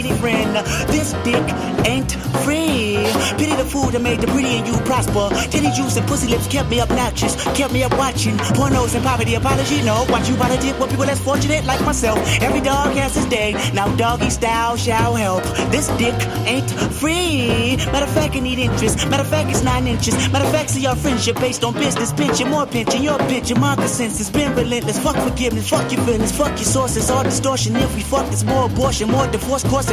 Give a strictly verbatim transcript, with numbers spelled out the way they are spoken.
friend. This dick ain't free. Pity the food that made the pretty and you prosper. Titty juice and pussy lips kept me obnoxious, kept me up watching pornos and poverty. Apology, no. Watch you politic with people less fortunate like myself. Every dog has his day. Now doggy style shall help. This dick ain't free. Matter of fact, it need interest. Matter of fact, it's nine inches. Matter of fact, see your friendship based on business. Pinching, more pinching, your pinching. My consensus been relentless. Fuck forgiveness, fuck your feelings, fuck your sources. All distortion. If we fuck, it's more abortion, more divorce course.